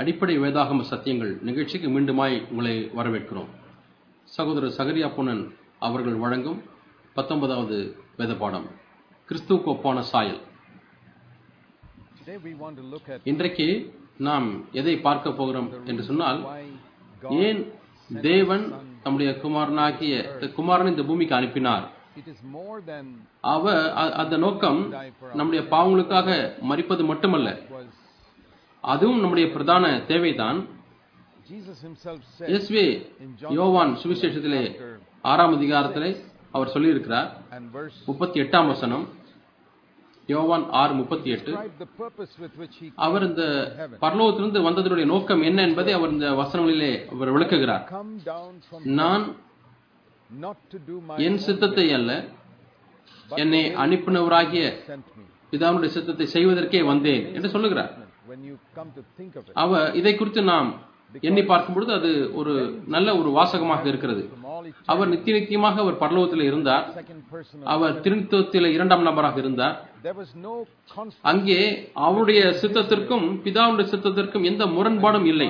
அடிப்படை வேதாகம சத்தியங்கள் நிகழ்ச்சிக்கு மீண்டுமாய் உங்களை வரவேற்கிறோம். சகோதரர் சகரியா பொன்னன் அவர்கள் வழங்கும் 19வது வேத பாடம், கிறிஸ்துவுக்கு ஒப்பான சாயல். இன்றைக்கு நாம் எதை பார்க்க போகிறோம் என்று சொன்னால், ஏன் தேவன் தம்முடைய குமாரனை இந்த பூமிக்கு அனுப்பினார். அந்த நோக்கம் நம்முடைய பாவங்களுக்காக மரிப்பது மட்டுமல்ல, அதுவும் நம்முடைய பிரதான தேவைதான். இயேசுவே யோவான் சுவிசேஷத்திலே 6ஆம் அதிகாரத்திலே அவர் சொல்லியிருக்கிறார், 38ஆம் வசனம், யோவான் 6:38. அவர் இந்த பரலோகத்திலிருந்து வந்ததனுடைய நோக்கம் என்ன என்பதை அவர் இந்த வசனங்களிலே அவர் விளக்குகிறார். நான் என் சித்தத்தை அல்ல, என்னை அனுப்பினவராகிய பிதாவுடைய சித்தத்தை செய்வதற்கே வந்தேன் என்று சொல்லுகிறார். அவர் இதை குறித்து நாம் எண்ணி பார்க்கும் பொழுது அது ஒரு நல்ல ஒரு வாசகமாக இருக்கிறது. அவர் நித்தியமாக அவர் பரலோகத்தில் இருந்தார். அவர் திருநித்துவத்தில் 2ஆம் நபராக இருந்தார். அங்கே அவருடைய சித்தத்திற்கும் பிதாவுடைய சித்தத்திற்கும் எந்த முரண்பாடும் இல்லை.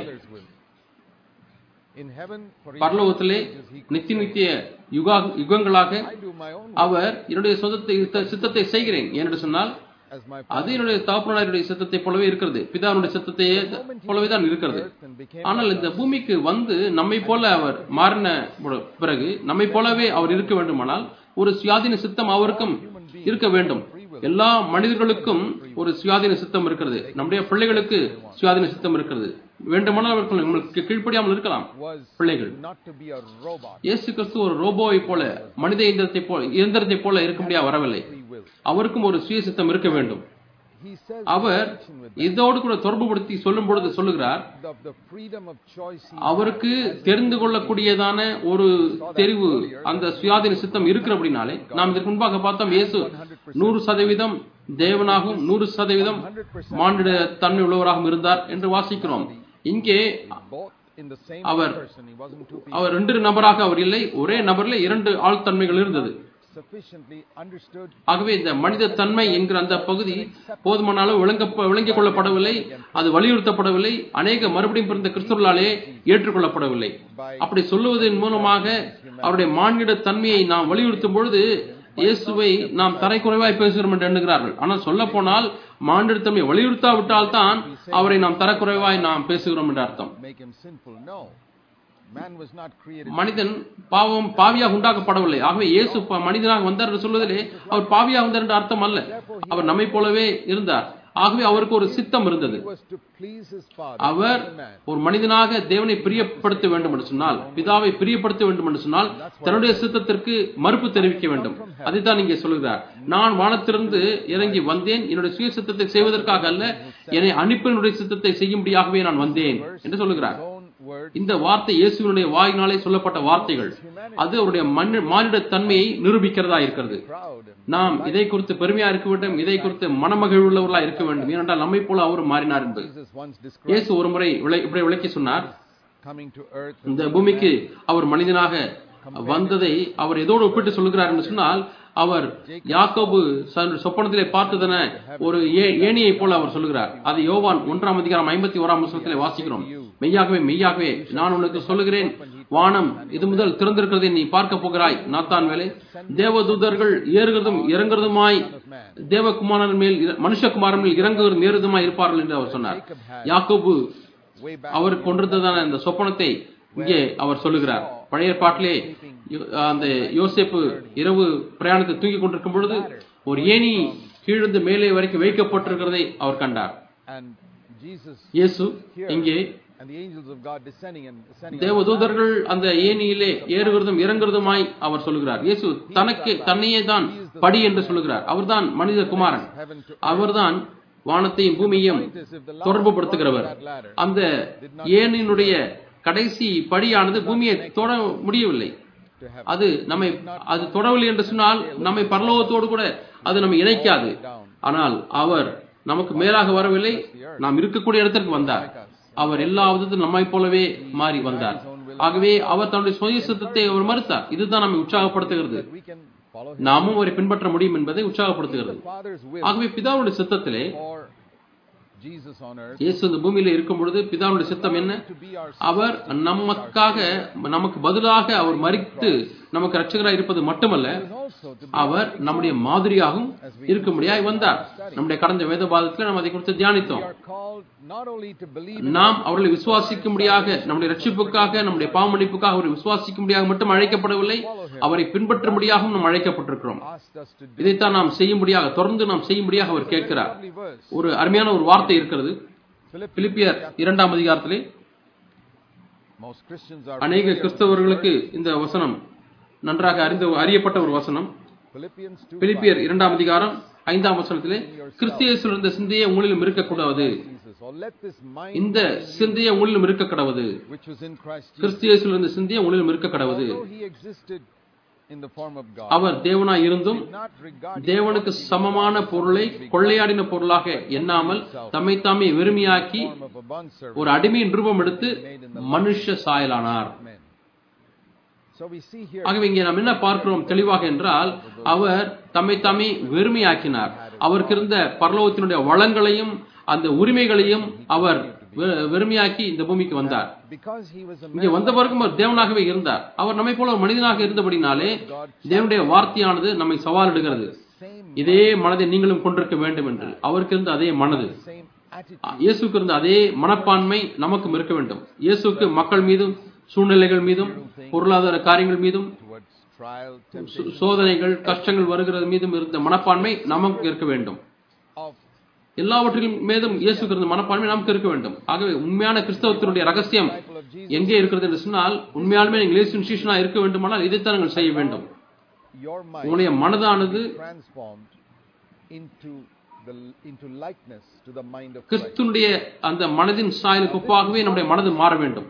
பரலோகத்திலே நித்திய யுகங்களாக அவர் என்னுடைய சித்தத்தை செய்கிறேன் என்று சொன்னால், அது என்னுடைய தகப்பனாருடைய சித்தத்தை போலவே இருக்கிறது, பிதாவுடைய சித்தத்தை போலவே தான் இருக்கிறது. ஆனால் இந்த பூமிக்கு வந்து நம்மை போல அவர் மாறின பிறகு நம்மை போலவே அவர் இருக்க வேண்டுமானால் ஒரு சுயாதீன சித்தம் அவருக்கும் இருக்க வேண்டும். எல்லா மனிதர்களுக்கும் ஒரு சுயாதீன சித்தம் இருக்கிறது. நம்முடைய பிள்ளைகளுக்கு சுயாதீன சித்தம் இருக்கிறது. வேண்டுமானால் அவர்கள் உங்களுக்கு கீழ்ப்படியாமல் இருக்கலாம். பிள்ளைகள் இயேசு கிறிஸ்து ஒரு ரோபோவை போல, மனித இயந்திரத்தை போல இருக்க முடியாது வரவில்லை. அவருக்கும் ஒரு சுய சித்தம் இருக்க வேண்டும். அவர் இதோடு கூட தொடர்புபடுத்தி சொல்லும் பொழுது சொல்லுகிறார், அவருக்கு தெரிந்து கொள்ளக்கூடியதான ஒரு தெரிவு, அந்த சுயாதீன சித்தம் இருக்கிற அப்படின்னாலே, நாம் இதற்கு முன்பாக பார்த்தோம், இயேசு 100% தேவனாகவும் 100% மானிட தன்மை உள்ளவராகவும் இருந்தார் என்று வாசிக்கிறோம். இங்கே அவர் 2 நபராக அவர் இல்லை, ஒரே நபரில் 2 ஆழ்தன்மைகள் இருந்தது. ஆகவே இந்த மனித தன்மை என்கிற அந்த பகுதி போதுமான அளவு விளங்கிக் கொள்ளப்படவில்லை, அது வலியுறுத்தப்படவில்லை. அநேக மறுபடியும் பிறந்த கிறிஸ்தவர்களாலே ஏற்றுக்கொள்ளப்படவில்லை. அப்படி சொல்லுவதன் மூலமாக அவருடைய மானிட தன்மையை நாம் வலியுறுத்தும் பொழுது இயேசுவை நாம் தரைக்குறைவாய் பேசுகிறோம் என்று எண்ணுகிறார்கள். ஆனால் சொல்ல போனால் மானிட தன்மையை வலியுறுத்தாவிட்டால் தான் அவரை நாம் தரக்குறைவாய் நாம் பேசுகிறோம் என்று அர்த்தம். மனிதன் பாவியாக உண்டாக்கப்படவில்லை. ஆகவே இயேசு மனிதனாக வந்தார் என்று சொல்வதிலே அவர் பாவியாக வந்தார் என்ற அர்த்தம் அல்ல. அவர் நம்மை போலவே இருந்தார். ஆகவே அவருக்கு ஒரு சித்தம் இருந்தது. அவர் ஒரு மனிதனாக தேவனை பிரியப்படுத்த வேண்டும் என்று சொன்னால், பிதாவை பிரியப்படுத்த வேண்டும் என்று சொன்னால், தன்னுடைய சித்தத்திற்கு மறுப்பு தெரிவிக்க வேண்டும். அதைத்தான் இங்கே சொல்லுகிறார். நான் வானத்திலிருந்து இறங்கி வந்தேன், என்னுடைய சுய சித்தத்தை செய்வதற்காக அல்ல, என்னை அனுப்பினுடைய சித்தத்தை செய்யும்படியாகவே நான் வந்தேன் என்று சொல்லுகிறார். இந்த வார்த்தை இயேசுவினுடைய வாயினாலே சொல்லப்பட்ட வார்த்தைகள். அது அவருடைய மானிட தன்மையை நிரூபிக்கிறதா இருக்கிறது. நாம் இதை குறித்து பெருமையா இருக்க வேண்டும், இதை குறித்து மனமகிழ்வுள்ளவர்களா இருக்க வேண்டும். ஏனென்றால் நம்மை போல அவர் மாறினார் என்பது இயேசு ஒரு முறை இப்படி விளக்கி சொன்னார். இந்த பூமிக்கு அவர் மனிதனாக வந்ததை அவர் எதோடு ஒப்பிட்டு சொல்லுகிறார் என்று சொன்னால், அவர் யாக்கோபு சொப்பனத்திலே பார்த்ததென ஒரு ஏணியை போல அவர் சொல்லுகிறார். அது யோவான் 1ஆம் அதிகாரம் 51ஆம் வசனத்திலே வாசிக்கிறோம். மெய்யாகவே மெய்யாகவே நான் உனக்கு சொல்லுகிறேன், வானம் இது முதல் திறந்திருக்கிறதை நீ பார்க்க போகிறாய். நாத்தான் வேலை தேவதூதர்கள் ஏறுகிறதும் இறங்குறதுமாய் தேவகுமாரன் மேல் மனுஷகுமாரன் மேல் இறங்குகிறதும் ஏறுதுமாய் இருப்பார்கள் என்று அவர் சொன்னார். யாக்கோபு அவர் கொண்டிருந்ததான இந்த சொப்பனத்தை இங்கே அவர் சொல்லுகிறார். பழைய பாட்டிலே அந்த யோசேப்பு இரவு பிரயாணத்தை தூங்கி கொண்டிருக்கும் பொழுது ஒரு ஏணி கீழிருந்து மேலே வரைக்கும் வைக்கப்பட்டிருக்கிறதை அவர் கண்டார். இயேசு இங்கே தேவதூதர்கள் அந்த ஏணியிலே ஏறுகிறதும் இறங்குறதுமாய் அவர் சொல்லுகிறார். இயேசு தன்னையே தான் படி என்று சொல்லுகிறார். அவர்தான் மனித குமாரன், அவர்தான் வானத்தையும் பூமியையும் தொடர்புபடுத்துகிறவர். அந்த ஏணியினுடைய கடைசி படியானது பூமியை தொட முடியவில்லை. அது தொடவில்லை என்று சொன்னால் நம்மை பரலோகத்தோடு கூட அது நம்மை இணைக்காது. ஆனால் அவர் நமக்கு மேலாக வரவில்லை, நாம் இருக்கக்கூடிய இடத்திற்கு வந்தார். அவர் எல்லா விதத்திலும் நம்மை போலவே மாறி வந்தார். ஆகவே அவர் தன்னுடைய சுய சித்தத்தை அவர் மறுத்தார். இதுதான் நம்மை உற்சாகப்படுத்துகிறது. நாமும் அவரை பின்பற்ற முடியும் என்பதை உற்சாகப்படுத்துகிறது. ஆகவே பிதாவுடைய சித்தத்திலே Jesus on earth, இயேசு இந்த பூமியில இருக்கும் பொழுது பிதாவுடைய சித்தம் என்ன? to be our அவர் நமக்காக நமக்கு பதிலாக அவர் மரித்து நமக்கு இரட்சகராய் இருப்பது மட்டுமல்ல, also to be அவர் நம்முடைய மாதிரியாகவும் இருக்கும்படியாய் வந்தார். நம்முடைய கடந்த வேதபாதத்தில் நாம் அதை குறித்து தியானித்தோம். we are called not only to believe நாம் அவர்களை விசுவாசிக்கும்படியாக, நம்முடைய ரட்சிப்புக்காக, நம்முடைய பாவமன்னிப்புக்காக அவரை விசுவாசிக்கும்படியாக மட்டும் அழைக்கப்படவில்லை, அவரை பின்பற்றும்படியாகவும் நாம் அழைக்கப்பட்டிருக்கிறோம். asked us to do. இதைத்தான் நாம் செய்யும்படியாக, தொடர்ந்து நாம் செய்யும்படியாக அவர் கேட்கிறார். Lovely verse. ஒரு அருமையான ஒரு வார்த்தை இருக்கிறது பிலிப்பியர் 2ஆம் அதிகாரத்திலே. Most Christians are அநேக கிறிஸ்தவர்களுக்கு இந்த வசனம் நன்றாக அறியப்பட்ட ஒரு வசனம். Philippians 2 பிலிப்பியர் 2ஆம் அதிகாரம் 5ஆம் வசனத்திலே, கிறிஸ்து இயேசுவில் இருந்த சிந்தையே உங்களிலும் இருக்கக்கூடாது, Jesus, or let this mind இந்த சிந்தையே உங்களிலும் இருக்க கடவுது. which was in Christ Jesus, கிறிஸ்து இயேசுவில் இருந்த சிந்தையே உங்களிலும் இருக்க கடவுது. although he existed in the form of God, அவர் தேவனாய் இருந்தும் did not regard தேவனுக்கு சமமான பொருளை கொள்ளையாடின பொருளாக எண்ணாமல் தம்மை தாமே வெறுமையாக்கி the form of a bondservant ஒரு அடிமையின் ரூபம் எடுத்து மனுஷ சாயலானார். men. So we see here ஆகவே இங்கே நாம் என்ன பார்க்கிறோம் தெளிவாக என்றால், அவர் தம்மை தாமே வெறுமையாக்கினார். அவருக்கு இருந்த பரலோகத்தினுடைய வளங்களையும் அந்த உரிமைகளையும் அவர் வெறுமையாக்கி இந்த பூமிக்கு வந்தார். because he was a இங்கே man வந்த பிறகும் அவர் தேவனாகவே இருந்தார். அவர் நம்மை போல ஒரு மனிதனாக இருந்தபடினாலே தேவனுடைய வார்த்தையானது நம்மை சவாலிடுகிறது. same இதே மனதை நீங்களும் கொண்டிருக்க வேண்டும் என்று. அவருக்கு இருந்த அதே மனது, same attitude இயேசுக்கு இருந்த அதே மனப்பான்மை நமக்கும் இருக்க வேண்டும். இயேசுக்கு மக்கள் மீதும், சூழ்நிலைகள் மீதும், பொருளாதார காரியங்கள் மீதும், towards trial, temptation சோதனைகள், கஷ்டங்கள் வருகிறது மீதும் இருந்த மனப்பான்மை நமக்கு இருக்க வேண்டும். of எல்லாவற்றிலும் மீதும் இயேசுக்கு இருந்த மனப்பான்மை நமக்கு இருக்க வேண்டும். ஆகவே உண்மையான கிறிஸ்தவத்தினுடைய ரகசியம் எங்கே இருக்கிறது என்று சொன்னால், உண்மையாலுமே நீங்கள் இயேசுவின் சீஷனா இருக்க வேண்டுமானால் இதைத்தான் நீங்கள் செய்ய வேண்டும். your mind உங்களுடைய மனதானது transformed into likeness to the mind of Christ. கிறிஸ்துனுடைய அந்த மனதின் சாயலுக்கு ஒப்பாகவே நம்முடைய மனது மாற வேண்டும்.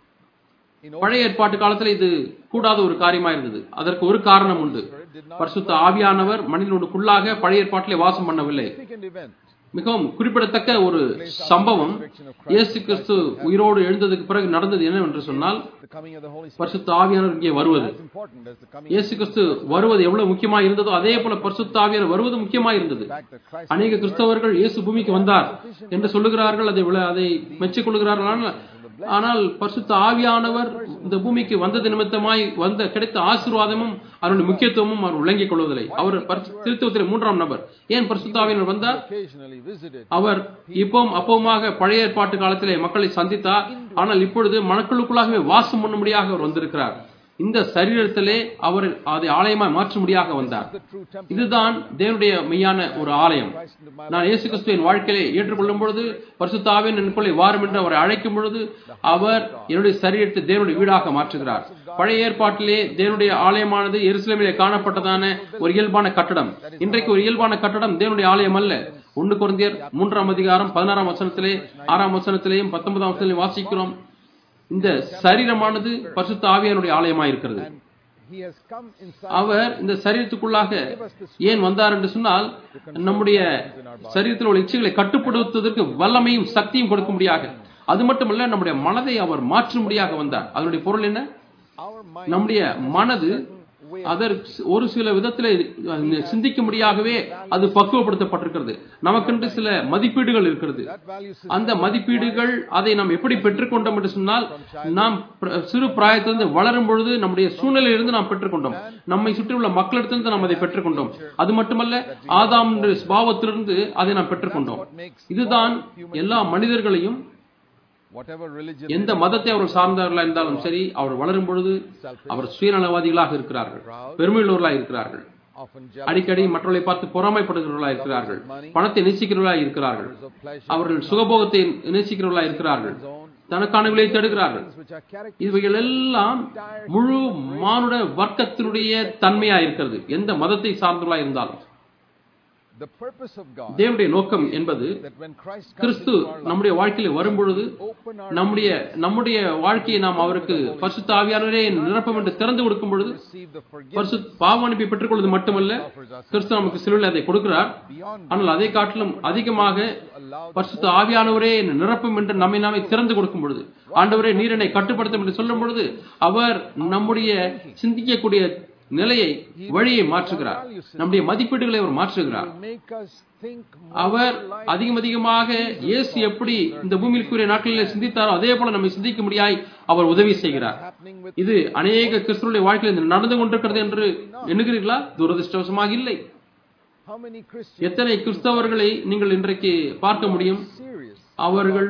பழைய ஏற்பாட்டு காலத்தில் இது கூடாத ஒரு காரியமா இருந்தது. அதற்கு ஒரு காரணம் உண்டு. பரிசுத்த ஆவியானவர் மனிதனுக்குள்ளாக பழைய ஏற்பாட்டிலே வாசம் பண்ணவில்லை. Significant event. மிகவும் குறிப்பிடத்தக்க ஒரு சம்பவம் இயேசு கிறிஸ்து உயிரோடு எழுந்ததுக்கு பிறகு நடந்தது என்னவென்று சொன்னால், The coming of the Holy Spirit பரிசுத்த ஆவியானவர் இங்கே வருவது. is important as the coming இயேசு கிறிஸ்து வருவது எவ்வளவு முக்கியமா இருந்ததோ அதே போல பரிசுத்த ஆவியானவர் வருவது முக்கியமா இருந்தது. fact that Christ அநேக கிறிஸ்தவர்கள் இயேசு பூமிக்கு வந்தார் என்று சொல்லுகிறார்கள், அதை மெச்சிக் கொள்கிறார்கள். ஆனால் பரிசுத்த ஆவியானவர் இந்த பூமிக்கு வந்தது நிமித்தமாய் கிடைத்த ஆசீர்வாதமும் அவருடைய முக்கியத்துவமும் அவர் விளங்கிக் கொள்வதில்லை. அவர் திருத்துவத்தில் 3ஆம் நபர். ஏன் பரிசுத்த ஆவியானவர் வந்தார்? occasionally visited அவர் இப்பவும் அப்பவுமாக பழைய ஏற்பாட்டு காலத்திலே மக்களை சந்தித்தார். ஆனால் இப்பொழுது மக்களுக்குள்ளாகவே வாசம் பண்ணும்படியாக அவர் வந்திருக்கிறார். இந்த சரீரத்திலே அவர் அதை ஆலயமாய் மாற்றும்படியாக வந்தார். the true temple இதுதான் தேவனுடைய மெய்யான ஒரு ஆலயம். நான் இயேசு கிறிஸ்துவின் வாழ்க்கையை ஏற்றுக்கொள்ளும் பொழுது, பரிசுத்த ஆவியின் எனக்குள்ளே வாரும் என்று அவரை அழைக்கும் பொழுது, அவர் என்னுடைய சரீரத்தை தேவனுடைய வீடாக மாற்றுகிறார். பழைய ஏற்பாட்டிலே தேவனுடைய ஆலயமானது எருசலேமிலே காணப்பட்டதான ஒரு இயல்பான கட்டடம். இன்றைக்கு ஒரு இயல்பான கட்டடம் தேவனுடைய ஆலயம் அல்ல. 1 கொரிந்தியர் 3ஆம் அதிகாரம் 16ஆம் வசனத்திலே, 6ஆம் வசனத்திலேயும் 19ஆம் வசனத்திலேயும் வாசிக்கிறோம். இந்த சரீரமானது பரிசுத்த ஆவியானுடைய ஆலயமாய் இருக்கிறது. he has come inside அவர் இந்த சரீரத்துக்குள்ளாக ஏன் வந்தார் என்று சொன்னால், நம்முடைய சரீரத்தில் உள்ள இச்சைகளை கட்டுப்படுத்துவதற்கு வல்லமையும் சக்தியும் கொடுக்கும்படியாக, அது மட்டுமல்ல நம்முடைய மனதை அவர் மாற்றும்படியாக வந்தார். அதனுடைய பொருள் என்ன? our mind நம்முடைய மனது அதற்கு ஒரு சில விதத்தில் சிந்திக்கும்படியாகவே அது பக்குவப்படுத்தப்பட்டிருக்கிறது. நமக்கென்று சில மதிப்பீடுகள் இருக்கிறது. that value system அந்த மதிப்பீடுகள் அதை நாம் எப்படி பெற்றுக்கொண்டோம் என்று சொன்னால், நாம் சிறு பிராயத்திலிருந்து வளரும் பொழுது நம்முடைய சூழ்நிலையிலிருந்து நாம் பெற்றுக்கொண்டோம். நம்மை சுற்றியுள்ள மக்களிடத்திலிருந்து நாம் அதை பெற்றுக்கொண்டோம். அது மட்டுமல்ல, ஆதாம் பாவத்திலிருந்து அதை நாம் பெற்றுக்கொண்டோம். இதுதான் எல்லா மனிதர்களையும், whatever religion எந்த மதத்தை அவர்கள் சார்ந்தவர்களாக இருந்தாலும் சரி, அவர் வளரும் பொழுது அவர் சுயநலவாதிகளாக இருக்கிறார்கள், பெருமையுள்ளவர்களாக இருக்கிறார்கள், often அடிக்கடி மற்றவர்களை பார்த்து பொறாமைப்படுகிறவர்களாக இருக்கிறார்கள், பணத்தை நேசிக்கிறவர்களாக இருக்கிறார்கள், அவர்கள் சுகபோகத்தை நேசிக்கிறவர்களாக இருக்கிறார்கள், தனக்கானவர்களை தேடுகிறார்கள். which are character இவைகள் எல்லாம் முழு மானுட வர்க்கத்தினுடைய தன்மையா இருக்கிறது, எந்த மதத்தை சார்ந்தவர்களாக இருந்தாலும். the purpose of God தேவனுடைய நோக்கம் என்பது, that when Christ comes Kristu into our life, நம்முடைய வாழ்க்கையில வரும்பொழுது open our நம்முடைய வாழ்க்கையை நாம் அவருக்கு பரிசுத்த ஆவியானவரே நிரப்பம் என்று திறந்து கொடுக்கும் பொழுது, receive the forgiveness பரிசுத்த பாவ மன்னிப்பை பெற்றுக்கொள்வது மட்டுமல்ல, கிறிஸ்து நமக்கு சிலுவையில் அதை கொடுக்கிறார். beyond ஆனால் அதை காட்டிலும் அதிகமாக allow பரிசுத்த ஆவியானவரே நிரப்பும் என்று நம்மை நாமே திறந்து கொடுக்கும் பொழுது, ஆண்டவரே நீர் என்னை கட்டுப்படுத்தும் என்று சொல்லும் பொழுது, அவர் நம்முடைய சிந்திக்கக்கூடிய நிலையை வழியை மாற்றுகிறார். நம்முடைய மதிப்பீடுகளை அவர் மாற்றுகிறார். அவர் அதிகமாக இயேசு எப்படி இந்த பூமியிற்குரிய நாட்களில் சிந்தித்தாரோ அதே போல நம்மை சிந்திக்க முடியாய் அவர் உதவி செய்கிறார். இது அநேக கிறிஸ்தவருடைய வாழ்க்கையில் நடந்து கொண்டிருக்கிறது என்று எண்ணுகிறீர்களா? துரதிருஷ்டவசமாக இல்லை. எத்தனை கிறிஸ்தவர்களை நீங்கள் இன்றைக்கு பார்க்க முடியும்? அவர்கள்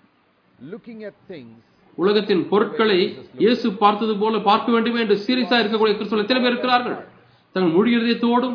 உலகத்தின் பொருட்களை இயேசு பார்த்தது போல பார்க்க வேண்டும் என்று சீரியஸா இருக்கக்கூடிய கிறிஸ்தவர்கள் எத்தனை பேர் இருக்கிறார்கள்? தங்கள் முழு இதயத்தோடும்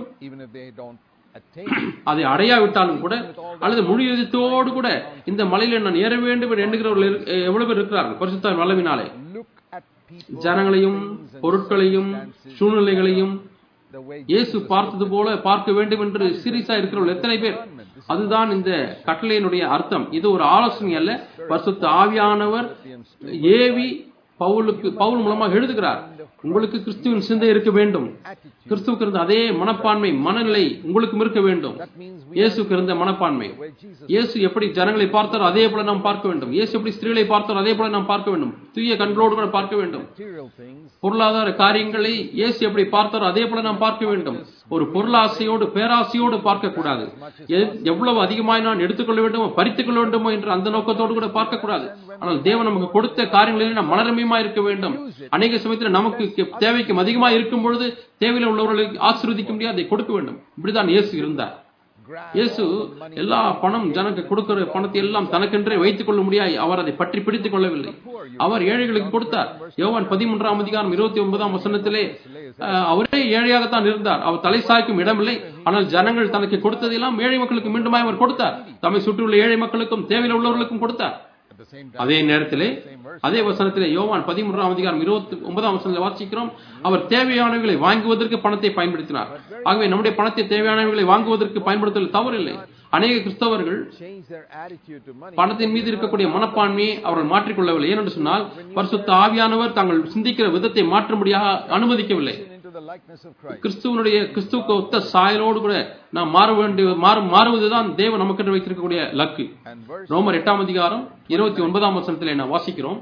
அதை அடையாவிட்டாலும் கூட அல்லது முழு இதயத்தோடு கூட இந்த மலையில நான் ஏற வேண்டும் என்று எண்ணுகிறவர்கள் எவ்வளவு பேர் இருக்கிறார்கள்? பரிசுத்த வல்லமையினாலே ஜனங்களையும் பொருட்களையும் சூழ்நிலைகளையும் இயேசு பார்த்தது போல பார்க்க வேண்டும் என்று சீரியஸா இருக்கிறவர்கள் எத்தனை பேர்? அதுதான் இந்த கட்டளையினுடைய அர்த்தம். இது ஒரு ஆலோசனை அல்ல. பரிசுத்த ஆவியானவர் ஏவி பவுல் மூலமாக எழுதுகிறார். உங்களுக்கு கிறிஸ்துவின் சிந்தை இருக்க வேண்டும். கிறிஸ்துவுக்கு இருந்த அதே மனப்பான்மை மனநிலை உங்களுக்கும் இருக்க வேண்டும். இயேசுக்கு இருந்த மனப்பான்மை. இயேசு எப்படி ஜனங்களை பார்த்தாரோ அதே போல நாம் பார்க்க வேண்டும். இயேசு எப்படி ஸ்திரீகளை பார்த்தாரோ அதே போல நாம் பார்க்க வேண்டும். தூய கண்களோடு கூட பார்க்க வேண்டும். பொருளாதார காரியங்களை இயேசு எப்படி பார்த்தாரோ அதே போல நாம் பார்க்க வேண்டும். ஒரு பொருளாசையோடு பேராசையோடு பார்க்க கூடாது. எவ்வளவு அதிகமாய் நான் எடுத்துக்கொள்ள வேண்டுமோ பறித்துக் கொள்ள வேண்டுமோ என்று அந்த நோக்கத்தோடு கூட பார்க்க கூடாது. ஆனால் தேவன் நமக்கு கொடுத்த காரியங்களில் நாம் மனரமியமா இருக்க வேண்டும். அநேக சமயத்தில் நமக்கு தேவைக்கு அதிகமாக இருக்கும் பொழுது தேவையில் உள்ளவர்களுக்கு ஆசீர்வதிக்க முடியாது, அதை கொடுக்க வேண்டும். இப்படிதான் இயேசு இருந்தார். இயேசு எல்லா பணம் ஜனக்கு கொடுக்கிற பணத்தை எல்லாம் தனக்கென்றே வைத்துக் கொள்ள முடியாது. அவர் அதை பற்றி பிடித்துக் கொள்ளவில்லை. அவர் ஏழைகளுக்கு கொடுத்தார். யோவான் 13ஆம் அதிகாரம் 29ஆம் வசனத்திலே அவரே ஏழையாகத்தான் இருந்தார். அவர் தலை சாய்க்கும் இடமில்லை. ஆனால் ஜனங்கள் தனக்கு கொடுத்ததெல்லாம் ஏழை மக்களுக்கு மீண்டுமாய் அவர் கொடுத்தார். தம்மை சுற்றியுள்ள ஏழை மக்களுக்கும் தேவையில் உள்ளவர்களுக்கும் கொடுத்தார். அதே நேரத்திலே அதே வசனத்திலே யோவான் 13ஆம் அதிகாரம் 29ஆம் வசனத்தில் வாசிக்கிறோம், அவர் தேவையானவைகளை வாங்குவதற்கு பணத்தை பயன்படுத்தினார். ஆகவே நம்முடைய பணத்தை தேவையானவைகளை வாங்குவதற்கு பயன்படுத்துவதில் தவறில்லை. அநேக கிறிஸ்தவர்கள் பணத்தின் மீது இருக்கக்கூடிய மனப்பான்மையை அவர்கள் மாற்றிக்கொள்ளவில்லை. ஏனென்று சொன்னால் பரிசுத்த ஆவியானவர் தாங்கள் சிந்திக்கிற விதத்தை மாற்றும்படியாக அனுமதிக்கவில்லை. கிறிஸ்துவுக்கு ஒத்த சாயலோடு கூட நாம் மாறுவதுதான் தேவன் நமக்கு வைத்திருக்கக்கூடிய லக்கு. ரோமர் 8ஆம் அதிகாரம் 29ஆம் வசனத்திலே நாம் வாசிக்கிறோம்.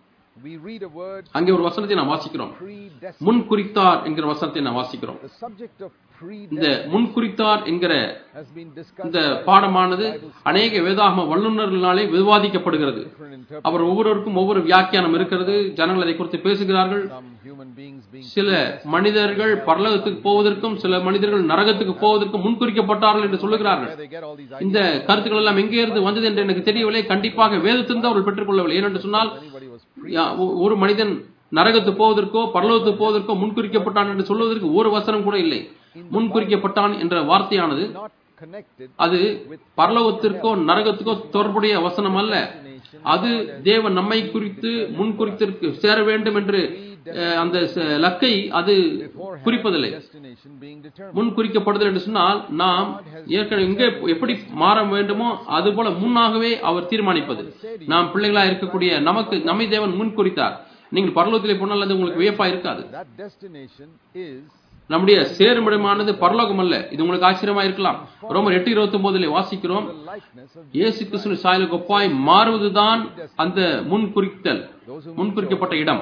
அங்கே ஒரு வசனத்தை நாம் வாசிக்கிறோம். முன் குறித்தார் என்கிற வசனத்தை நாம் வாசிக்கிறோம். இந்த முன் குறித்தார் என்கிற இந்த பாடமானது அநேக வேதாகம வல்லுநர்களாலே விவாதிக்கப்படுகிறது. அவர் ஒவ்வொருவருக்கும் ஒவ்வொரு வியாக்கியானம் இருக்கிறது. ஜனங்கள் அதை குறித்து பேசுகிறார்கள். சில மனிதர்கள் பரலோகத்துக்கு போவதற்கும் சில மனிதர்கள் நரகத்துக்கு போவதற்கும் முன்குறிக்கப்பட்டார்கள் என்று சொல்லுகிறார்கள். இந்த கருத்துக்கள் எல்லாம் எங்கே இருந்து வந்தது என்று எனக்கு தெரியவில்லை. கண்டிப்பாக வேதத்திலிருந்து அவர்கள் பெற்றுக் கொள்ளவில்லை. ஏனென்று சொன்னால் ஒரு மனிதன் நரகத்துக்கு போவதற்கோ பரலோகத்துக்கு போவதற்கோ முன்குறிக்கப்பட்டான் என்று சொல்வதற்கு ஒரு வசனம் கூட இல்லை. முன்குறிக்கப்பட்டான் என்ற வார்த்தையானது அது பரலோகத்திற்கோ நரகத்துக்கோ தொடர்புடைய வசனம் அல்ல. அது தேவன் நம்மை குறித்து முன்குறித்திற்கு சேர வேண்டும் என்று அந்த லக்கை அது குறிப்பதில்லை. முன்குறிக்கப்படுதல் என்று சொன்னால் நாம் ஏற்கனவே எங்கே எப்படி மாற வேண்டுமோ அது போல முன்னாகவே அவர் தீர்மானிப்பது. நாம் பிள்ளைகளா இருக்கக்கூடிய நமக்கு நம்மை தேவன் முன்குறித்தார். நீங்கள் பரலோகத்திலே போனால் அது உங்களுக்கு வியப்பா இருக்காது. நம்முடைய சேருமிடமானது பரலோகம் அல்ல. இது உங்களுக்கு ஆச்சரியமா இருக்கலாம். ரோமர் 8:29 வாசிக்கிறோம், இயேசு கிறிஸ்துவின் சாயலுக்கு ஒப்பாய் மாறுவதுதான் அந்த முன்குறித்தல், முன்குறிக்கப்பட்ட இடம்.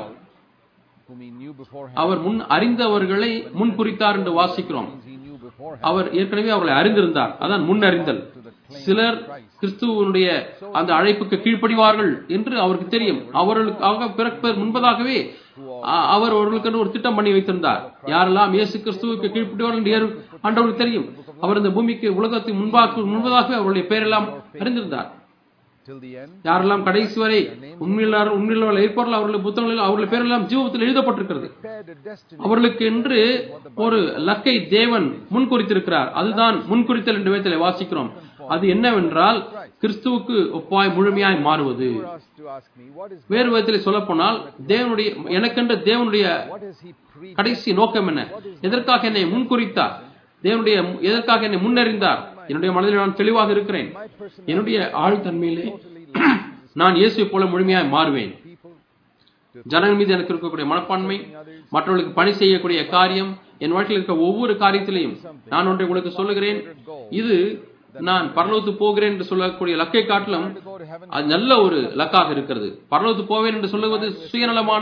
அவர் முன் அறிந்தவர்களை முன்குறித்தார் என்று வாசிக்கிறோம். அவர் ஏற்கனவே அவர்களை அறிந்திருந்தார். அதான் முன் அறிந்தல். சிலர் கிறிஸ்துவனுடைய அந்த அழைப்புக்கு கீழ்ப்படிவார்கள் என்று அவருக்கு தெரியும். அவர்களுக்காக பிறப்பதற்கு முன்பதாகவே அவர் அவர்களுக்கு ஒரு திட்டம் பண்ணி வைத்திருந்தார். யாரெல்லாம் இயேசு கிறிஸ்துவுக்கு கீழ்ப்படிவார்கள் என்று ஆண்டவருக்கு தெரியும். அவர் இந்த பூமிக்கு உலகத்துக்கு முன்பதாகவே அவருடைய பெயரெல்லாம் அறிந்திருந்தார். யாரெல்லாம் கடைசி வரை உண்மையில் இருப்பார்கள் அவர்களுடைய புத்தகங்களில் அவருடைய பேரெல்லாம் ஜீவத்தில் எழுதப்பட்டிருக்கிறது. அவர்களுக்கு என்று ஒரு லக்கை தேவன் முன்குறித்திருக்கிறார். அதுதான் முன்குறித்தல் என்று வேதத்திலே வாசிக்கிறோம். அது என்னவென்றால் கிறிஸ்துவுக்கு ஒப்பாய் முழுமையாய் மாறுவது. வேறு விதத்திலே சொல்ல போனால் தேவனுடைய எனக்கென்ற தேவனுடைய கடைசி நோக்கம் என்ன? எதற்காக என்னை முன்குறித்தார்? தேவனுடைய எதற்காக என்னை முன்னறிந்தார்? என்னுடைய மனதில் நான் தெளிவாக இருக்கிறேன். என்னுடைய ஆழ்தன்மையிலே நான் இயேசுவை போல முழுமையாய் மாறுவேன். ஜனங்கள் மீது எனக்கு இருக்கக்கூடிய மனப்பான்மை, மற்றவர்களுக்கு பணி செய்யக்கூடிய காரியம், என் வாழ்க்கையில் இருக்க ஒவ்வொரு காரியத்திலையும் நான் ஒன்றை உங்களுக்கு சொல்லுகிறேன். இது நான் பரலோகத்துக்கு போகிறேன் என்று சொல்லக்கூடிய லக்கை காட்டிலும் அது நல்ல ஒரு லக்காக இருக்கிறது. பரலோகத்துக்கு போவேன் என்று சொல்லுவது சுயநலமான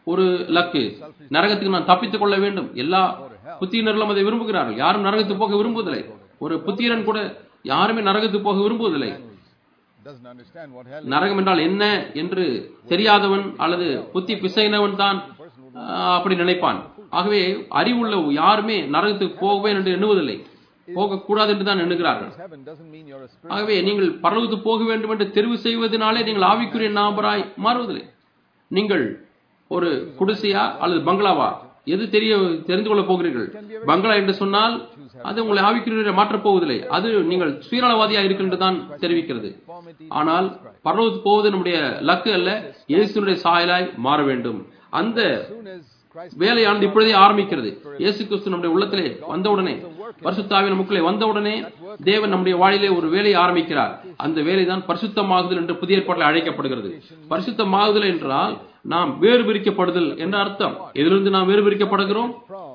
ஒரு லக்கு. நரகத்துக்கு நான் தப்பித்துக் கொள்ள வேண்டும். எல்லா புத்தியினர்களும் அதை விரும்புகிறார்கள். யாரும் நரகத்துக்கு போக விரும்புவதில்லை. ஒரு புத்தியரன் கூட யாருமே நரகத்துக்கு போக விரும்புவதில்லை. doesn't understand what hell நரகம் என்றால் என்ன என்று தெரியாதவன் அல்லது புத்தி பிசைனவன் தான் அப்படி நினைப்பான். ஆகவே அறிவுள்ள யாருமே நரகத்துக்கு போவேன் என்று எண்ணுவதில்லை, போகக்கூடாது என்று தான் எண்ணுகிறார்கள். heaven doesn't mean you're a spirit. ஆகவே நீங்கள் பரலோகத்துக்கு போக வேண்டும் என்று தெரிவு செய்வதனாலே நீங்கள் ஆவிக்குரிய நபராய் மாறுவதில்லை. நீங்கள் ஒரு குடிசையா அல்லது பங்களாவா எது தெரிந்து கொள்ள போகிறீர்கள்? பங்களா என்று சொன்னால் அது உங்களை ஆவிக்குரிய மாற்றப் போவதில்லை. அது நீங்கள் சுயநலவாதியா இருக்கின்றது தான் தெரிவிக்கிறது. ஆனால் பரலோகத்துக்கு போவது நம்முடைய லக்கு அல்ல, இயேசுவினுடைய சாயலாய் மாற வேண்டும். அந்த வேலையானது இப்பொழுதே ஆரம்பிக்கிறது. இயேசு கிறிஸ்து நம்முடைய உள்ளத்திலே வந்தவுடனே, பரிசுத்தாவின் நமக்குள்ளே வந்தவுடனே தேவன் நம்முடைய வாழ்விலே ஒரு வேலையை ஆரம்பிக்கிறார். அந்த வேலை தான் பரிசுத்தமாகுதல் என்று புதிய ஏற்பாட்டில் அழைக்கப்படுகிறது. பரிசுத்தமாகுதல் என்றால் நாம் வேறு பிரிக்கப்படுதல் என்ற அர்த்தம். எதிலிருந்து நாம் வேறு பிரிக்கப்படுகிறோம்?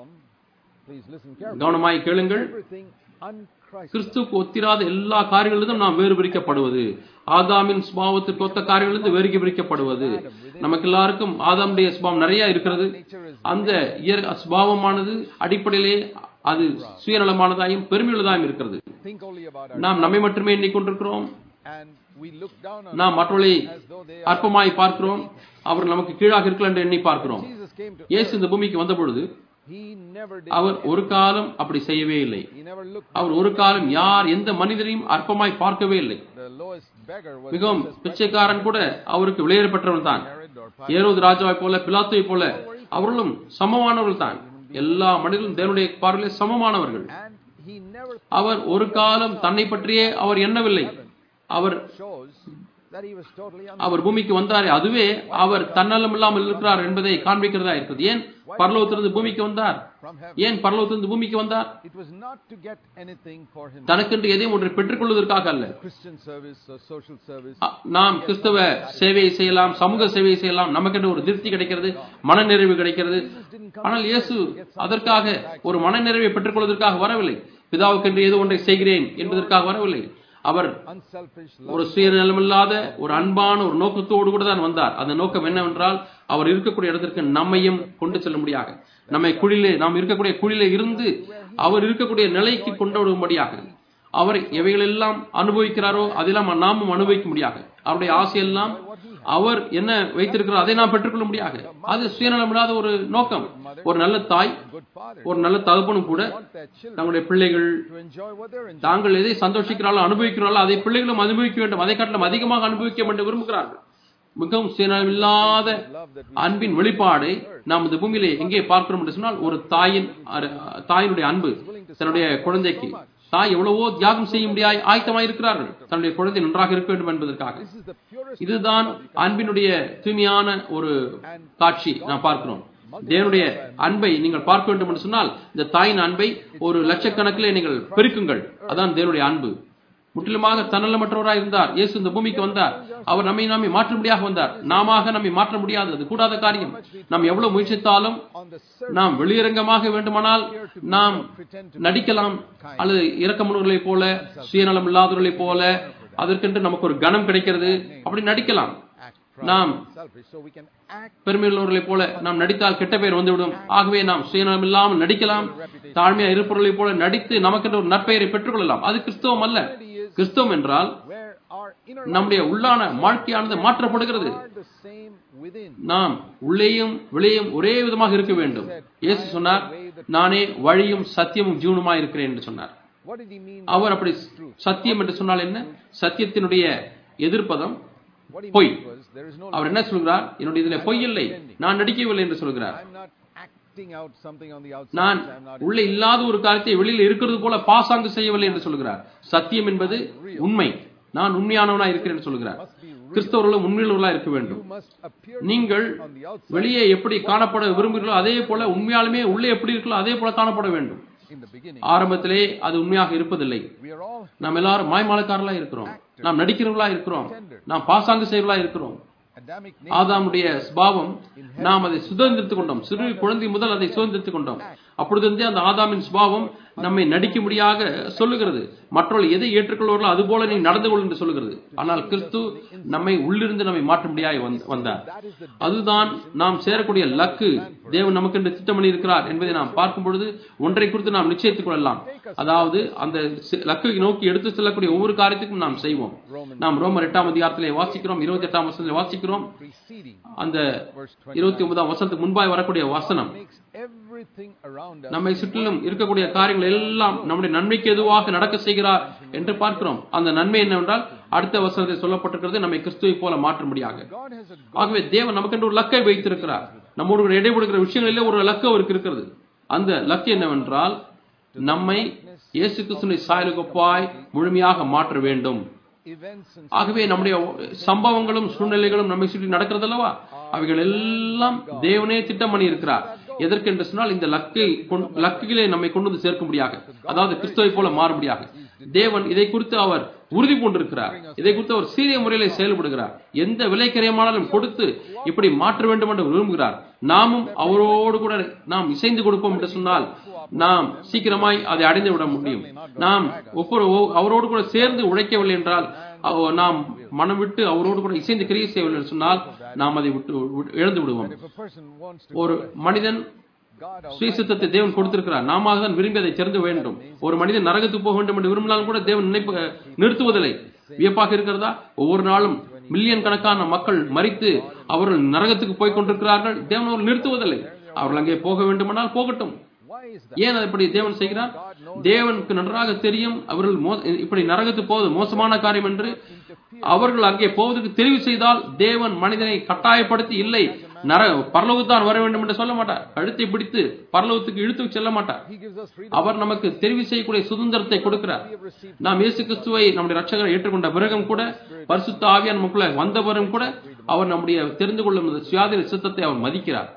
கவனமாய் கேளுங்கள். கிறிஸ்துக்கு ஒத்திராத எல்லா காரியங்களிலும் நாம் வேறு பிரிக்கப்படுவது, ஆதாமின் சுபாவத்திற்கு ஒத்த காரியங்களிலிருந்து வேறு பிரிக்கப்படுவது. நமக்கு எல்லாருக்கும் ஆதாமுடைய சுபாவம் நிறைய இருக்கிறது. அந்த சுபாவமானது அடிப்படையிலே அது சுயநலமானதாயும் பெருமையுள்ளதாயும் இருக்கிறது. நாம் நம்மை மட்டுமே எண்ணிக்கொண்டிருக்கிறோம். நாம் மற்றவர்களை அற்பமாய் பார்க்கிறோம். அவர் நமக்கு கீழாக இருக்கலாம் என்று எண்ணி பார்க்கிறோம். இயேசு இந்த பூமிக்கு வந்த பொழுது அவர் ஒரு காலம் அப்படி செய்யவே இல்லை. அவர் ஒரு காலம் எந்த மனிதரையும் அற்பமாய் பார்க்கவே இல்லை. மிகவும் பிச்சைக்காரன் கூட அவருக்கு விலையேறப்பட்டவன் தான். ஏரோது ராஜாவை போல, பிலாத்துவை போல அவர்களும் சமமானவர்கள் தான். எல்லா மனிதர்களும் தேவனுடைய பார்வையிலே சமமானவர்கள். அவர் ஒரு காலம் தன்னை பற்றியே அவர் எண்ணவில்லை. அவர் பூமிக்கு வந்தாரே, அதுவே அவர் தன்னலம் இல்லாமல் இருக்கிறார் என்பதை காண்பிக்கிறதா இருக்கிறது. ஏன் பரலோகத்திலிருந்து பூமிக்கு வந்தார்? ஏன் பரலோகத்திலிருந்து பூமிக்கு வந்தார்? தனக்கென்று எதையும் ஒன்றை பெற்றுக் கொள்வதற்காக அல்ல. நாம் கிறிஸ்தவ சேவையை செய்யலாம், சமூக சேவையை செய்யலாம், நமக்கென்று ஒரு திருப்தி கிடைக்கிறது, மனநிறைவு கிடைக்கிறது. ஆனால் இயேசு அதற்காக ஒரு மனநிறைவை பெற்றுக் கொள்வதற்காக வரவில்லை. பிதாவுக்கென்று ஏதோ ஒன்றை செய்கிறேன் என்பதற்காக வரவில்லை. அவர் ஒரு சுயநலமில்லாத ஒரு அன்பான ஒரு நோக்கத்தோடு கூட தான் வந்தார். அந்த நோக்கம் என்னவென்றால் அவர் இருக்கக்கூடிய இடத்திற்கு நம்மையும் கொண்டு செல்ல முடியாக, நாம் இருக்கக்கூடிய குழியிலே இருந்து அவர் இருக்கக்கூடிய நிலைக்கு கொண்டு வரும்படியாக, அவர் எவைகளெல்லாம் அனுபவிக்கிறாரோ அதெல்லாம் நாமும் அனுபவிக்க முடியாக, அவருடைய ஆசையெல்லாம் அவர் என்ன வைத்திருக்கிறார் அதை நாம் பெற்றுக்கொள்ள முடியாக. அது சுயநலமில்லாத ஒரு நோக்கம். ஒரு நல்ல தாய், ஒரு நல்ல தகப்பனும் கூட தங்களுடைய பிள்ளைகள் தாங்கள் எதை சந்தோஷிக்கிறார்களோ அனுபவிக்கிறார்களோ அதை பிள்ளைகளும் அனுபவிக்க வேண்டும், அதை காட்டிலும் அதிகமாக அனுபவிக்க வேண்டும் விரும்புகிறார்கள். மிகவும் சுயநலமில்லாத அன்பின் வெளிப்பாடை நாம் இந்த பூமியிலே எங்கே பார்க்கிறோம் என்று சொன்னால், ஒரு தாயினுடைய அன்பு தன்னுடைய குழந்தைக்கு. தாய் எவ்வளவோ தியாகம் செய்ய முடியாது ஆயத்தமாக இருக்கிறார்கள் தன்னுடைய குழந்தை நன்றாக இருக்க வேண்டும் என்பதற்காக. இதுதான் அன்பினுடைய தூய்மையான ஒரு காட்சி நாம் பார்க்கிறோம். தேவனுடைய அன்பை நீங்கள் பார்க்க வேண்டும் என்று சொன்னால் இந்த தாயின் அன்பை ஒரு லட்சக்கணக்கிலே நீங்கள் பெருக்குங்கள். அதான் தேவனுடைய அன்பு. முற்றிலுமாக தன்னலமற்றவராய் இருந்தார். இயேசு இந்த பூமிக்கு வந்தார். அவர் நம்மை மாற்றும்படியாக வந்தார். நாம நம்மை மாற்ற முடியாது, அது கூடாத காரியம். நாம் எவ்வளவு முயற்சித்தாலும், நாம் வெளியரங்கமாக வேண்டுமானால் நாம் நடிக்கலாம், அல்லது இரக்கமுள்ளவர்களைப் போல, சுயநலம் இல்லாதவர்களைப் போல, அதற்கென்று நமக்கு ஒரு கனம் கிடைக்கிறது, அப்படி நடிக்கலாம். நாம் பெருமையுள்ளவர்களைப் போல நாம் நடித்தால் கெட்ட பெயர் வந்துவிடும். ஆகவே நாம் சுயநலம் இல்லாமல் நடிக்கலாம், தாழ்மையா இருப்பவர்களைப் போல நடித்து நமக்கென்று ஒரு நற்பெயரை பெற்றுக் கொள்ளலாம். அது கிறிஸ்தவம் அல்ல. கிறிஸ்தவம் என்றால் நம்முடைய உள்ளான வாழ்க்கையானது மாற்றப்படுகிறது. நாம் உள்ளேயும் வெளியும் ஒரே விதமாக இருக்க வேண்டும். இயேசு சொன்னார், நானே வழியும் சத்தியமும் ஜீவனுமாய் இருக்கிறேன் என்று சொன்னார். அவர் அப்படி சத்தியம் என்று சொன்னால் என்ன? சத்தியத்தினுடைய எதிர்ப்பதம் பொய். அவர் என்ன சொல்கிறார்? என்னுடைய இதில் பொய் இல்லை, நான் நடிக்கவில்லை என்று சொல்கிறார். நான் உள்ளே இல்லாத ஒரு காரியத்தை வெளியில் இருக்கிறது போல பாசாங்கு செய்யவில்லை என்று சொல்கிறார். சத்தியம் என்பது உண்மை. நான் உண்மையானவனா இருக்கிறேன் என்று சொல்கிறார். கிறிஸ்தவர்களும் உண்மையுள்ளவர்களா இருக்க வேண்டும். நீங்கள் வெளியே எப்படி காணப்பட விரும்புகிறீர்களோ அதே போல உண்மையாலுமே உள்ளே எப்படி இருக்கோ அதே போல காணப்பட வேண்டும். ஆரம்பத்திலே அது உண்மையாக இருப்பதில்லை. நாம் எல்லாரும் மாய்மாலக்காரர்களா இருக்கிறோம், நாம் நடிக்கிறவர்களா இருக்கிறோம், நாம் பாசாங்கு செய்வர்களா இருக்கிறோம். ஆதாமுடைய சுபாவம் நாம் அதை சுதந்திரித்துக் கொண்டோம். சிறு குழந்தை முதல் அதை சுதந்திரித்துக் கொண்டோம். அப்பொழுது அந்த ஆதாமின் சுபாவம் நம்மை நடிக்கும்படியாக சொல்லுகிறது. மற்றவர்கள் எதை ஏற்றுக்கொள்வார்களோ அது போல நீ நடந்து கொள் என்று சொல்லுகிறது. ஆனால் கிறிஸ்து நம்மை உள்ளிருந்து நம்மை மாற்றும்படியாக வந்தார். அதுதான் நாம் சேரக்கூடிய லக்கு. தேவன் நமக்கு என்று திட்டம் பண்ணி இருக்கிறார் என்பதை நாம் பார்க்கும் பொழுது ஒன்றை குறித்து நாம் நிச்சயித்துக் கொள்ளலாம். அதாவது அந்த லக்கை நோக்கி எடுத்து செல்லக்கூடிய ஒவ்வொரு காரியத்துக்கும் நாம் செய்வோம். நாம் ரோமர் 8ஆம் அதிகாரத்திலே வாசிக்கிறோம், 28ஆம் வசனத்திலே வாசிக்கிறோம். அந்த 29ஆம் வசனத்துக்கு முன்பாய் வரக்கூடிய வசனம் நம்மை சுற்றிலும் இருக்கக்கூடிய காரியங்கள் எல்லாம் நம்முடைய நன்மைக்கு எதுவாக நடக்க செய்கிறார் என்று பார்க்கிறோம். அந்த நன்மை என்னவென்றால் அடுத்த வசனத்தில் சொல்லப்பட்டிருக்கிறது, நம்மை கிறிஸ்துவை போல மாற்றும்படியாக. ஆகவே தேவன் நமக்கென்று ஒரு லக்கை வைத்திருக்கிறார். நம்மோடு இடைபடுகிற விஷயங்களிலே ஒரு லக்கு அவருக்கு இருக்கிறது. அந்த லக்கு என்னவென்றால் நம்மை இயேசு கிறிஸ்துவின் சாயலுக்கு ஒப்பாய் முழுமையாக மாற்ற வேண்டும். ஆகவே நம்முடைய சம்பவங்களும் சூழ்நிலைகளும் நம்மை சுற்றி நடக்கிறது அல்லவா, அவைகள் எல்லாம் தேவனே திட்டம் பண்ணி இருக்கிறார். எதற்கு என்று சொன்னால் இந்த லக்கிலே நம்மை கொண்டு வந்து சேர்க்கும்படியாக, அதாவது கிறிஸ்துவை போல மாறும்படியாக. தேவன் இதை குறித்து அவர் உறுதி கொண்டிருக்கிறார். இதை குறித்து அவர் சீரிய முறையிலே செயல்படுகிறார். எந்த விலைக்கரையமானாலும் கொடுத்து இப்படி மாற்ற வேண்டும் என்று விரும்புகிறார். நாமும் அவரோடு கூட நாம் இசைந்து கொடுப்போம் என்று சொன்னால் நாம் சீக்கிரமாய் அதை அடைந்து விட முடியும். நாம் அவரோடு கூட சேர்ந்து உழைக்கவில்லை என்றால், நாம் மனம் விட்டு அவரோடு கூட இசைந்து கிரியை செய்யவில்லை என்று சொன்னால் நாம் அதை விட்டு இழந்து விடுவோம். ஒரு மனிதன் சுயசித்தத்தை தேவன் கொடுத்திருக்கிறார். நாம தான் விரும்பி அதை தெரிந்து வேண்டும். ஒரு மனிதன் நரகத்துக்கு போக வேண்டும் என்று விரும்பினாலும் கூட தேவன் நிறுத்துவதில்லை. வியப்பாக இருக்கிறதா? ஒவ்வொரு நாளும் மில்லியன் கணக்கான மக்கள் மரித்து அவர்கள் நரகத்துக்கு போய் கொண்டிருக்கிறார்கள். தேவன் அவர்கள் நிறுத்துவதில்லை. அவர்கள் அங்கே போக வேண்டுமானால் போகட்டும். ஏன் அப்படி தேவன் செய்கிறார்? தேவனுக்கு நன்றாக தெரியும் அவர்கள் இப்படி நரகத்து போவது மோசமான காரியம் என்று. அவர்கள் அங்கே போவதற்கு தெரிவு செய்தால் தேவன் மனிதனை கட்டாயப்படுத்தி இல்லை பரலோகத்தான் வர வேண்டும் என்று சொல்ல மாட்டார். கழுத்தை பிடித்து பரலோகத்துக்கு இழுத்து செல்ல மாட்டார். அவர் நமக்கு தெரிவு செய்யக்கூடிய சுதந்திரத்தை கொடுக்கிறார். நாம் இயேசு கிறிஸ்துவை நம்முடைய ரட்சகரை ஏற்றுக்கொண்ட பிறகும் கூட, பரிசுத்த ஆவியானவர் நமக்குள்ள வந்த பிறகும் கூட அவர் நம்முடைய தெரிந்து கொள்ளும் சுயாதீன சித்தத்தை அவர் மதிக்கிறார்.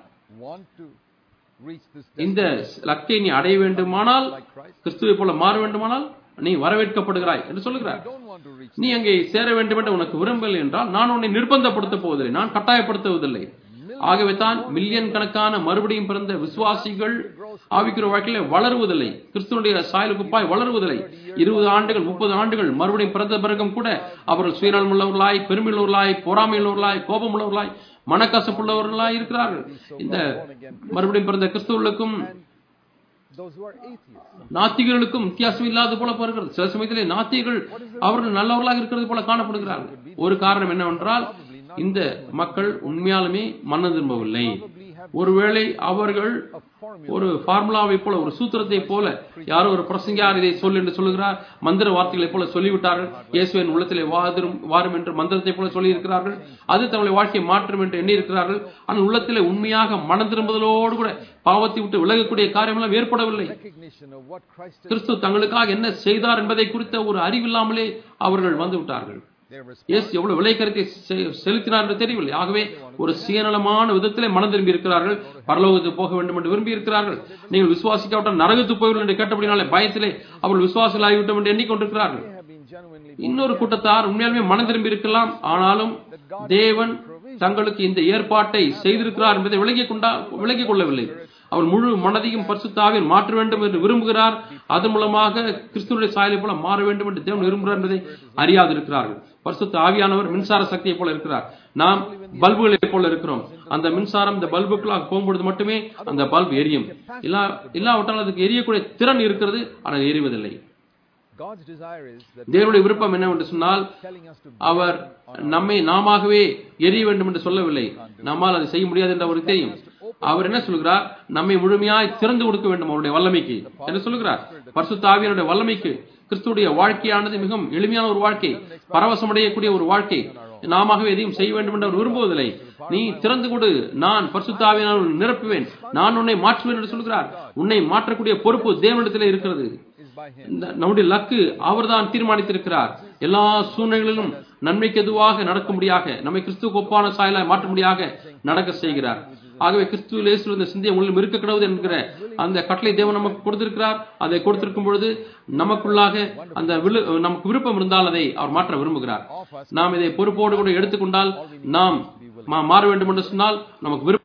இந்த லக்கை நீ அடைய வேண்டுமானால், கிறிஸ்துவை போல மாற வேண்டுமானால் நீ வரவேற்கப்படுகிறாய் என்று சொல்லுகிறார். நீ அங்கே சேர வேண்டும் என்று உனக்கு விரும்பவில்லை என்றால் நான் உன்னை நிர்பந்தப்படுத்த போவதில்லை, நான் கட்டாயப்படுத்துவதில்லை. ஆகவே தான் மில்லியன் கணக்கான மறுபடியும் பிறந்த விசுவாசிகள் ஆவிக்குரிய வாழ்க்கையில வளருவதில்லை, கிறிஸ்துவனுடைய சாயலுக்குப்பாய் வளருவதில்லை. 20 ஆண்டுகள் 30 ஆண்டுகள் மறுபடியும் பிறந்த பிறகும் கூட அவர்கள் சுயநலம் உள்ளவர்களாய், பெருமையுள்ளவர்களாய், பொறாமையுள்ளவர்களாய், கோபம் உள்ளவர்களாய், மனக்கசப்புள்ளவர்களாய் இருக்கிறார்கள். இந்த மறுபடியும் பிறந்த கிறிஸ்துவர்களுக்கும் நாத்திகர்களுக்கும் வித்தியாசம் இல்லாத போல பார்க்கிறது. சில சமயத்திலே நாத்திகர்கள் அவர்கள் நல்லவர்களாக இருக்கிறது போல காணப்படுகிறார்கள். ஒரு காரணம் என்னவென்றால் இந்த மக்கள் உண்மையாலுமே மனம் திரும்பவில்லை. ஒருவேளை அவர்கள் ஒரு பார்முலாவை போல, ஒரு சூத்திரத்தை போல, யாரோ ஒரு பிரசங்கியார் இதை சொல் என்று சொல்லுகிறார், மந்திர வார்த்தைகளை போல சொல்லிவிட்டார்கள். இயேசுவின் உள்ளத்திலே வாரும் என்று மந்திரத்தை போல சொல்லி இருக்கிறார்கள். அது தங்களுடைய வாழ்க்கையை மாற்றும் என்று எண்ணி இருக்கிறார்கள். ஆனால் உள்ளத்திலே உண்மையாக மனம் திரும்புதலோடு கூட பாவத்தை விட்டு விலகக்கூடிய காரியமெல்லாம் ஏற்படவில்லை. கிறிஸ்து தங்களுக்காக என்ன செய்தார் என்பதை குறித்த ஒரு அறிவில்லாமலே அவர்கள் வந்து விட்டார்கள். எவ்வளவு விலை கருத்தை செலுத்தினார் என்று தெரியவில்லை. ஆகவே ஒரு சுயநலமான விதத்திலே மனம் திரும்பி இருக்கிறார்கள். பரலோகத்துக்கு போக வேண்டும் என்று விரும்பி இருக்கிறார்கள். நீங்கள் விசுவாசிக்காவிட்டால் நரகத்துக்கு போய்விடும் என்று கேட்டபடினாலே பயத்திலே அவர்கள் விசுவாசிகள் ஆகிவிட்டோம் என்று எண்ணிக்கொண்டிருக்கிறார்கள். இன்னொரு கூட்டத்தார் உண்மையாலுமே மனம் திரும்பி இருக்கலாம். ஆனாலும் தேவன் தங்களுக்கு இந்த ஏற்பாட்டை செய்திருக்கிறார் என்பதை விளங்கிக் கொள்ளவில்லை. அவர் முழு மனதையும் பரிசுத்த ஆவியால் மாற்ற வேண்டும் என்று விரும்புகிறார். அதன் மூலமாக கிறிஸ்துவினுடைய சாயலை போல மாற வேண்டும் என்று தேவன் விரும்புகிறார் என்பதை அறியாதிருக்கிறார்கள். பரிசுத்த ஆவியானவர் மின்சார சக்தியை போல இருக்கிறார். நாம் பல்புகளை போல இருக்கிறோம். அந்த மின்சாரம் இந்த பல்புக்குள்ளாக போகும்பொழுது மட்டுமே அந்த பல்பு எரியும். இல்லாவிட்டால் அதுக்கு எரியக்கூடிய திறன் இருக்கிறது, ஆனால் எரிவதில்லை. தேவனுடைய விருப்பம் என்னவென்று சொன்னால், அவர் நம்மை நாமவே எரிய வேண்டும் என்று சொல்லவில்லை. நம்மால் அதை செய்ய முடியாது என்று அவருக்கு தெரியும். அவர் என்ன சொல்கிறார்? நம்மை முழுமையாய் திறந்து கொடுக்க வேண்டும் அவருடைய வல்லமைக்கு என்று சொல்கிறார். பரிசுத்த ஆவியானுடைய வல்லமைக்கு. கிறிஸ்துடைய வாழ்க்கையானது மிகவும் எளிமையான ஒரு வாழ்க்கை, பரவசமடையக்கூடிய ஒரு வாழ்க்கை. நாமவே எதையும் செய்ய வேண்டும் என்று அவர் விரும்புவதில்லை. நீ திறந்து கொடு, நான் பரிசுத்த ஆவியானவரை நிரப்புவேன், நான் உன்னை மாற்றுவேன் என்று சொல்கிறார். உன்னை மாற்றக்கூடிய பொறுப்பு தேவனிடத்திலே இருக்கிறது. நம்முடைய லக்கு அவர் தான் தீர்மானித்திருக்கிறார். எல்லா சூழ்நிலைகளிலும் நன்மைக்கு எதுவாக நடக்கும்படியாக, நம்மை கிறிஸ்துவுக்கு ஒப்பான சாயலாய் மாற்றும்படியாக நடக்க செய்கிறார். ஆகவே கிறிஸ்துவில் இயேசுவில் இந்த சிந்தை உங்களிடம் இருக்க கிடவுது என்கிற அந்த கட்டளை தேவன் நமக்கு கொடுத்திருக்கிறார். அதை கொடுத்திருக்கும் பொழுது நமக்குள்ளாக அந்த நமக்கு விருப்பம் இருந்தால் அதை அவர் மாற்ற விரும்புகிறார். நாம் இதை பொறுப்போடு கூட எடுத்துக்கொண்டால், நாம் மாற வேண்டும் என்று சொன்னால் நமக்கு விருப்பம்